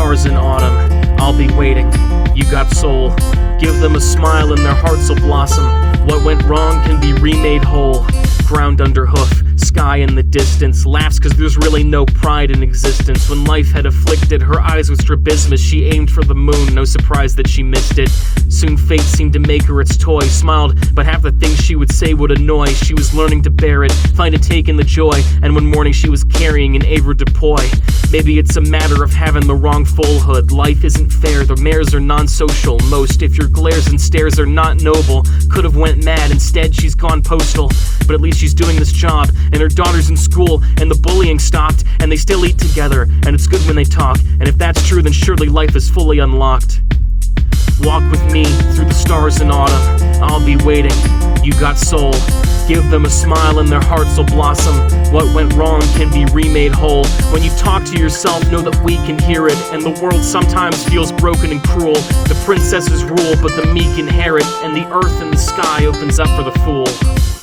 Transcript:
stars in autumn, I'll be waiting. You got soul. Give them a smile and their hearts will blossom. What went wrong can be remade whole. Ground under hoof, sky in the distance. Laughs cause there's really no pride in existence. When life had afflicted her eyes with strabismus, she aimed for the moon, no surprise that she missed it. Soon fate seemed to make her its toy. Smiled, but half the things she would say would annoy. She was learning to bear it, find a take in the joy. And one morning she was carrying an avoirdupois. Maybe it's a matter of having the wrong foalhood. Life isn't fair, the mares are non-social. Most, if your glares and stares are not noble, could have went mad, instead she's gone postal. But at least she's doing this job, and her daughter's in school, and the bullying stopped, and they still eat together, and it's good when they talk. And if that's true, then surely life is fully unlocked. Walk with me through the stars in autumn, I'll be waiting. You got soul. Give them a smile and their hearts will blossom. What went wrong can be remade whole. When you talk to yourself, know that we can hear it. And the world sometimes feels broken and cruel. The princesses rule, but the meek inherit. And the earth and the sky opens up for the fool.